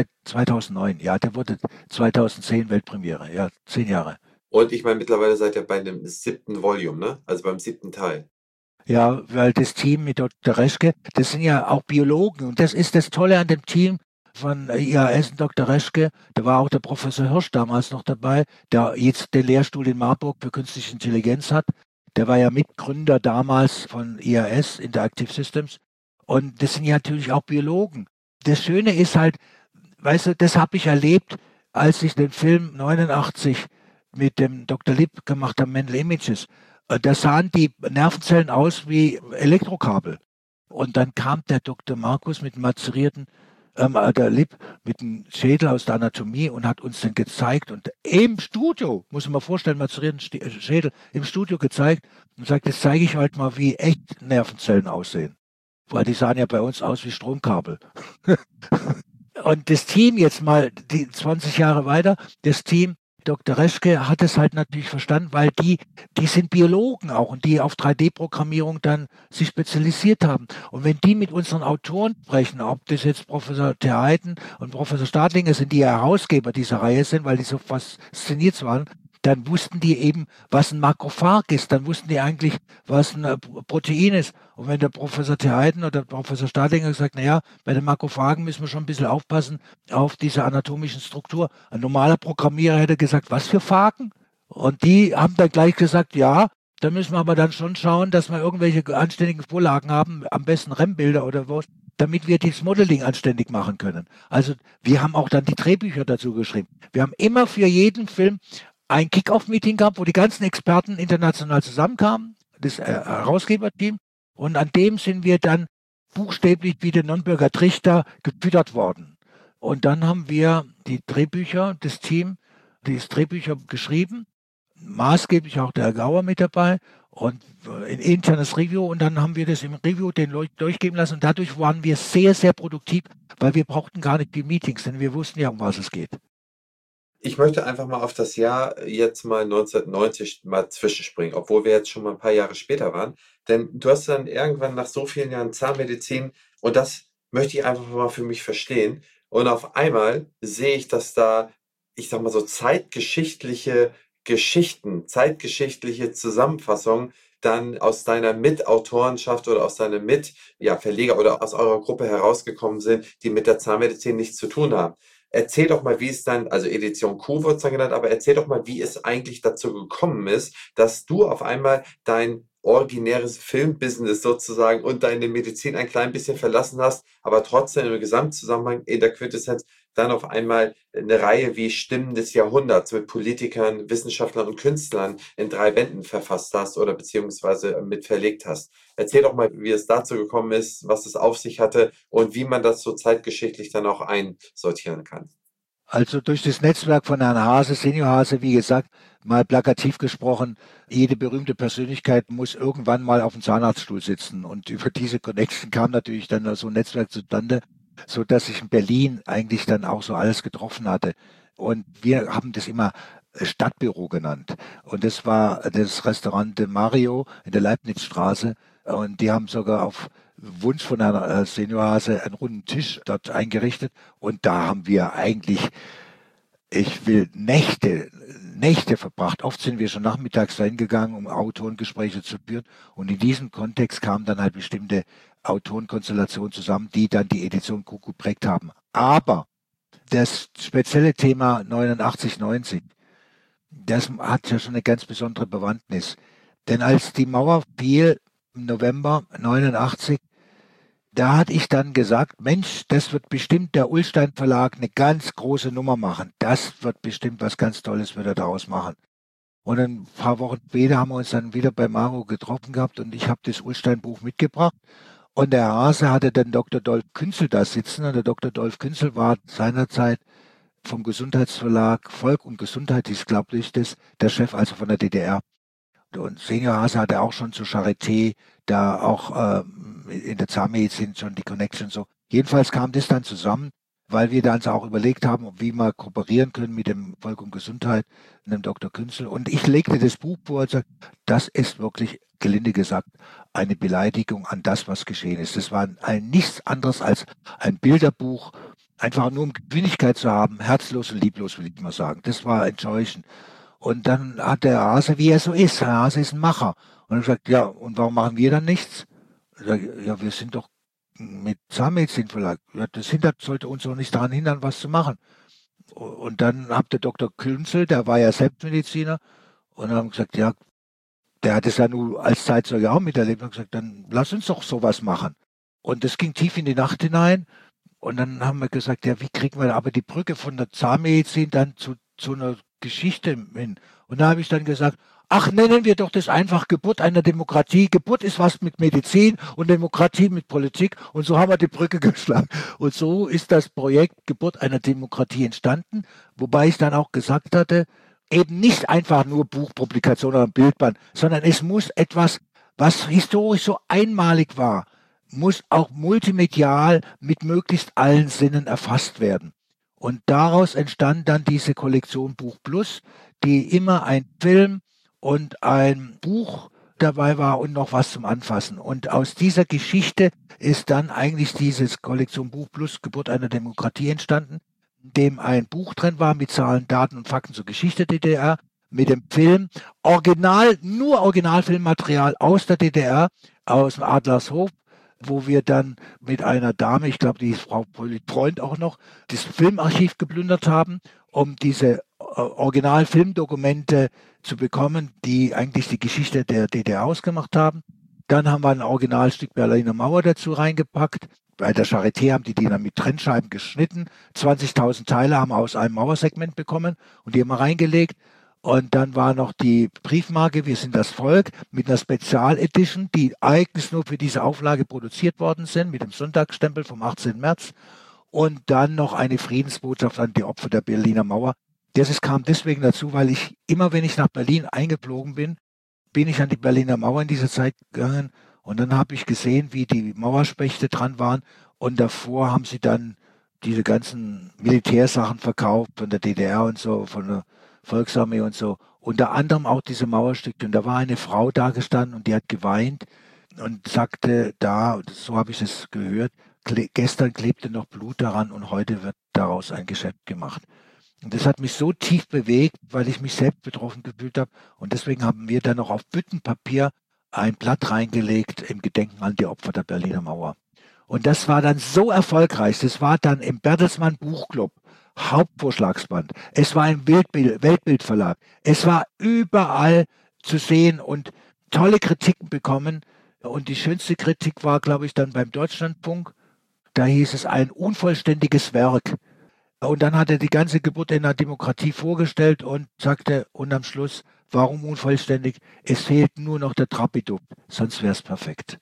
2009, ja, der wurde 2010 Weltpremiere, ja, 10 Jahre. Und ich meine, mittlerweile seid ihr bei dem 7. Volume, ne? Also beim 7. Teil. Ja, weil das Team mit Dr. Reschke, das sind ja auch Biologen und das ist das Tolle an dem Team von IAS und Dr. Reschke. Da war auch der Professor Hirsch damals noch dabei, der jetzt den Lehrstuhl in Marburg für künstliche Intelligenz hat. Der war ja Mitgründer damals von IAS, Interactive Systems. Und das sind ja natürlich auch Biologen. Das Schöne ist halt, weißt du, das habe ich erlebt, als ich den Film 89 mit dem Dr. Lipp gemacht habe, Mental Images. Da sahen die Nervenzellen aus wie Elektrokabel. Und dann kam der Dr. Markus mit mazerierten, der Lipp mit dem Schädel aus der Anatomie und hat uns den gezeigt und im Studio, muss man mal vorstellen, mazerierten Schädel im Studio gezeigt und sagt, jetzt zeige ich heute mal, wie echt Nervenzellen aussehen. Weil die sahen ja bei uns aus wie Stromkabel. Und das Team jetzt mal, die 20 Jahre weiter, das Team Dr. Reschke hat es halt natürlich verstanden, weil die sind Biologen auch und die auf 3D-Programmierung dann sich spezialisiert haben. Und wenn die mit unseren Autoren sprechen, ob das jetzt Professor Terheiden und Professor Stadlinger sind, die ja Herausgeber dieser Reihe sind, weil die so fasziniert waren, dann wussten die eben, was ein Makrophag ist. Dann wussten die eigentlich, was ein Protein ist. Und wenn der Professor Terheiden oder der Professor Stadlinger gesagt, naja, bei den Makrophagen müssen wir schon ein bisschen aufpassen auf diese anatomischen Struktur. Ein normaler Programmierer hätte gesagt, was für Phagen? Und die haben dann gleich gesagt, ja, da müssen wir aber dann schon schauen, dass wir irgendwelche anständigen Vorlagen haben, am besten REM-Bilder oder was, damit wir dieses Modeling anständig machen können. Also wir haben auch dann die Drehbücher dazu geschrieben. Wir haben immer für jeden Film ein Kick-Off-Meeting gehabt, wo die ganzen Experten international zusammenkamen, das Herausgeberteam, und an dem sind wir dann buchstäblich wie der Nürnberger Trichter gefüttert worden. Und dann haben wir die Drehbücher, das Team, die Drehbücher geschrieben, maßgeblich auch der Herr Gauer mit dabei und ein internes Review und dann haben wir das im Review den Leuten durchgeben lassen und dadurch waren wir sehr, sehr produktiv, weil wir brauchten gar nicht die Meetings, denn wir wussten ja, um was es geht. Ich möchte einfach mal auf das Jahr jetzt mal 1990 mal zwischenspringen, obwohl wir jetzt schon mal ein paar Jahre später waren. Denn du hast dann irgendwann nach so vielen Jahren Zahnmedizin und das möchte ich einfach mal für mich verstehen. Und auf einmal sehe ich, dass da ich sag mal so, zeitgeschichtliche Geschichten, zeitgeschichtliche Zusammenfassungen dann aus deiner Mitautorenschaft oder aus deinem Verleger oder aus eurer Gruppe herausgekommen sind, die mit der Zahnmedizin nichts zu tun haben. Erzähl doch mal, wie es dann, also Edition Q wird es dann genannt, aber erzähl doch mal, wie es eigentlich dazu gekommen ist, dass du auf einmal dein originäres Filmbusiness sozusagen und deine Medizin ein klein bisschen verlassen hast, aber trotzdem im Gesamtzusammenhang in der Quintessenz dann auf einmal eine Reihe wie Stimmen des Jahrhunderts mit Politikern, Wissenschaftlern und Künstlern in 3 Bänden verfasst hast oder beziehungsweise mit verlegt hast. Erzähl doch mal, wie es dazu gekommen ist, was es auf sich hatte und wie man das so zeitgeschichtlich dann auch einsortieren kann. Also durch das Netzwerk von Herrn Hase, Senior Hase, wie gesagt, mal plakativ gesprochen, jede berühmte Persönlichkeit muss irgendwann mal auf dem Zahnarztstuhl sitzen. Und über diese Connection kam natürlich dann so ein Netzwerk zustande, so dass ich in Berlin eigentlich dann auch so alles getroffen hatte. Und wir haben das immer Stadtbüro genannt. Und das war das Restaurant de Mario in der Leibnizstraße. Und die haben sogar auf Wunsch von einer Seniorhase einen runden Tisch dort eingerichtet. Und da haben wir eigentlich, ich will Nächte verbracht. Oft sind wir schon nachmittags dahin gegangen, um Autorengespräche zu führen. Und in diesem Kontext kamen dann halt bestimmte Autorenkonstellationen zusammen, die dann die Edition Q geprägt haben. Aber das spezielle Thema 89, 90, das hat ja schon eine ganz besondere Bewandtnis. Denn als die Mauer fiel im November 89, da hatte ich dann gesagt, Mensch, das wird bestimmt der Ullstein Verlag eine ganz große Nummer machen. Das wird bestimmt was ganz Tolles wird er daraus machen. Und ein paar Wochen später haben wir uns dann wieder bei Maro getroffen gehabt und ich habe das Ullstein-Buch mitgebracht. Und der Hase hatte den Dr. Dolf Künzel da sitzen. Und der Dr. Dolf Künzel war seinerzeit vom Gesundheitsverlag Volk und Gesundheit, hieß glaube ich das, der Chef also von der DDR. Und Senior Hase hatte auch schon zur Charité, da auch in der Zahnmedizin schon die Connection so. Jedenfalls kam das dann zusammen, weil wir dann auch überlegt haben, wie wir kooperieren können mit dem Volk und Gesundheit und dem Dr. Künzel. Und ich legte das Buch vor und sagte, das ist wirklich, gelinde gesagt, eine Beleidigung an das, was geschehen ist. Das war nichts anderes als ein Bilderbuch, einfach nur um Geschwindigkeit zu haben, herzlos und lieblos, will ich mal sagen. Das war enttäuschend. Und dann hat der Hase, wie er so ist, der Hase ist ein Macher. Und er sagt, ja, und warum machen wir dann nichts? Ich sag, ja, wir sind doch mit Zahnmedizin Verlag. Ja, das sollte uns doch nicht daran hindern, was zu machen. Und dann hat der Dr. Künzel, der war ja Selbstmediziner, und haben gesagt, ja, der hat es ja nur als Zeitzeuge auch miterlebt, und gesagt, dann lass uns doch sowas machen. Und das ging tief in die Nacht hinein. Und dann haben wir gesagt, ja, wie kriegen wir aber die Brücke von der Zahnmedizin dann zu einer Geschichte hin? Und da habe ich dann gesagt, ach, nennen wir doch das einfach Geburt einer Demokratie. Geburt ist was mit Medizin und Demokratie mit Politik. Und so haben wir die Brücke geschlagen. Und so ist das Projekt Geburt einer Demokratie entstanden. Wobei ich dann auch gesagt hatte, eben nicht einfach nur Buchpublikation oder Bildband, sondern es muss etwas, was historisch so einmalig war, muss auch multimedial mit möglichst allen Sinnen erfasst werden. Und daraus entstand dann diese Kollektion Buch Plus, die immer ein Film und ein Buch dabei war und noch was zum Anfassen. Und aus dieser Geschichte ist dann eigentlich dieses Kollektion Buch Plus Geburt einer Demokratie entstanden, in dem ein Buch drin war mit Zahlen, Daten und Fakten zur Geschichte der DDR, mit dem Film, nur Originalfilmmaterial aus der DDR, aus dem Adlershof, wo wir dann mit einer Dame, ich glaube, die ist Frau Freund auch noch, das Filmarchiv geplündert haben, um diese Originalfilmdokumente zu bekommen, die eigentlich die Geschichte der DDR ausgemacht haben. Dann haben wir ein Originalstück Berliner Mauer dazu reingepackt. Bei der Charité haben die dann mit Trennscheiben geschnitten. 20.000 Teile haben wir aus einem Mauersegment bekommen und die haben wir reingelegt. Und dann war noch die Briefmarke Wir sind das Volk mit einer Spezialedition, die eigens nur für diese Auflage produziert worden sind, mit dem Sonntagsstempel vom 18. März. Und dann noch eine Friedensbotschaft an die Opfer der Berliner Mauer. Das kam deswegen dazu, weil ich immer, wenn ich nach Berlin eingeflogen bin, bin ich an die Berliner Mauer in dieser Zeit gegangen. Und dann habe ich gesehen, wie die Mauerspechte dran waren. Und davor haben sie dann diese ganzen Militärsachen verkauft von der DDR und so, von der Volksarmee und so. Unter anderem auch diese Mauerstücke. Und da war eine Frau da gestanden und die hat geweint und sagte da, so habe ich es gehört, gestern klebte noch Blut daran und heute wird daraus ein Geschäft gemacht. Und das hat mich so tief bewegt, weil ich mich selbst betroffen gefühlt habe. Und deswegen haben wir dann noch auf Büttenpapier ein Blatt reingelegt im Gedenken an die Opfer der Berliner Mauer. Und das war dann so erfolgreich. Das war dann im Bertelsmann Buchclub, Hauptvorschlagsband. Es war im Weltbildverlag. Es war überall zu sehen und tolle Kritiken bekommen. Und die schönste Kritik war, glaube ich, dann beim Deutschlandfunk. Da hieß es ein unvollständiges Werk. Und dann hat er die ganze Geburt in der Demokratie vorgestellt und sagte, und am Schluss, warum unvollständig? Es fehlt nur noch der Trapiduft, sonst wäre es perfekt.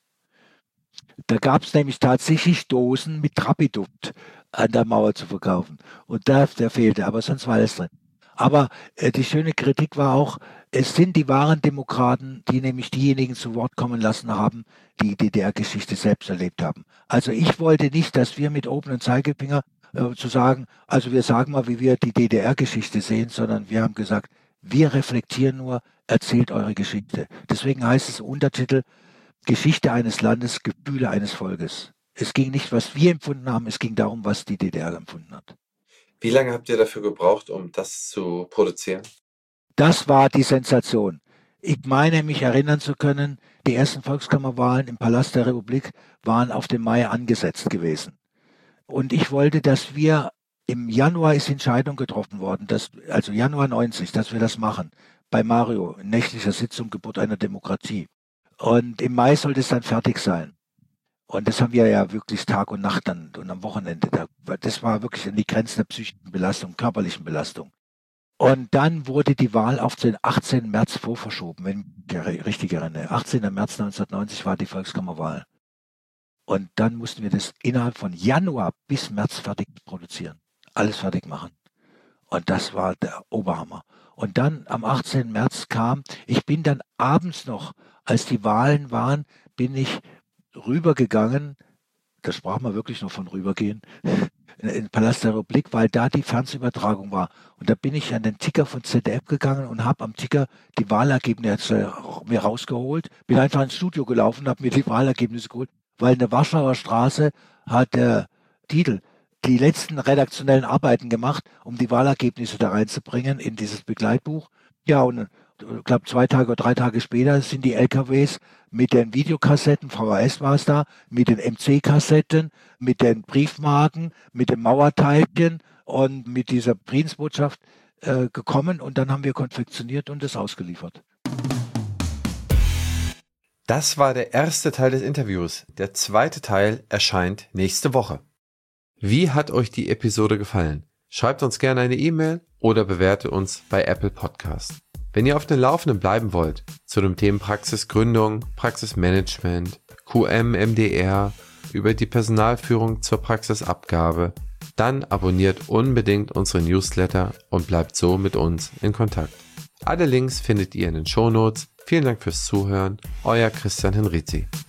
Da gab es nämlich tatsächlich Dosen mit Trapiduft an der Mauer zu verkaufen. Und der fehlte, aber sonst war alles drin. Aber die schöne Kritik war auch, es sind die wahren Demokraten, die nämlich diejenigen zu Wort kommen lassen haben, die DDR-Geschichte selbst erlebt haben. Also ich wollte nicht, dass wir mit offenem Zeigefinger zu sagen, also wir sagen mal, wie wir die DDR-Geschichte sehen, sondern wir haben gesagt, wir reflektieren nur, erzählt eure Geschichte. Deswegen heißt es Untertitel Geschichte eines Landes, Gefühle eines Volkes. Es ging nicht, was wir empfunden haben, es ging darum, was die DDR empfunden hat. Wie lange habt ihr dafür gebraucht, um das zu produzieren? Das war die Sensation. Ich meine, mich erinnern zu können, die ersten Volkskammerwahlen im Palast der Republik waren auf den Mai angesetzt gewesen. Und ich wollte, dass wir im Januar ist Entscheidung getroffen worden, also Januar 90, dass wir das machen. Bei Mario, in nächtlicher Sitzung, Geburt einer Demokratie. Und im Mai sollte es dann fertig sein. Und das haben wir ja wirklich Tag und Nacht dann und am Wochenende. Das war wirklich an die Grenzen der psychischen Belastung, körperlichen Belastung. Und dann wurde die Wahl auf den 18. März vorverschoben, wenn ich mich richtig erinnere. 18. März 1990 war die Volkskammerwahl. Und dann mussten wir das innerhalb von Januar bis März fertig produzieren. Alles fertig machen. Und das war der Oberhammer. Und dann am 18. März ich bin dann abends noch, als die Wahlen waren, bin ich rübergegangen, da sprach man wirklich noch von rübergehen, in den Palast der Republik, weil da die Fernsehübertragung war. Und da bin ich an den Ticker von ZDF gegangen und habe am Ticker die Wahlergebnisse mir rausgeholt, bin einfach ins Studio gelaufen und habe mir die Wahlergebnisse geholt, weil in der Warschauer Straße hat der Dietl die letzten redaktionellen Arbeiten gemacht, um die Wahlergebnisse da reinzubringen in dieses Begleitbuch. Ja, und ich glaube 2 Tage oder 3 Tage später sind die LKWs mit den Videokassetten, VHS war es da, mit den MC-Kassetten, mit den Briefmarken, mit den Mauerteilchen und mit dieser Friedensbotschaft gekommen und dann haben wir konfektioniert und es ausgeliefert. Das war der erste Teil des Interviews. Der zweite Teil erscheint nächste Woche. Wie hat euch die Episode gefallen? Schreibt uns gerne eine E-Mail oder bewerte uns bei Apple Podcast. Wenn ihr auf dem Laufenden bleiben wollt zu den Themen Praxisgründung, Praxismanagement, QM, MDR, über die Personalführung zur Praxisabgabe, dann abonniert unbedingt unsere Newsletter und bleibt so mit uns in Kontakt. Alle Links findet ihr in den Shownotes. Vielen Dank fürs Zuhören. Euer Christian Henrizi.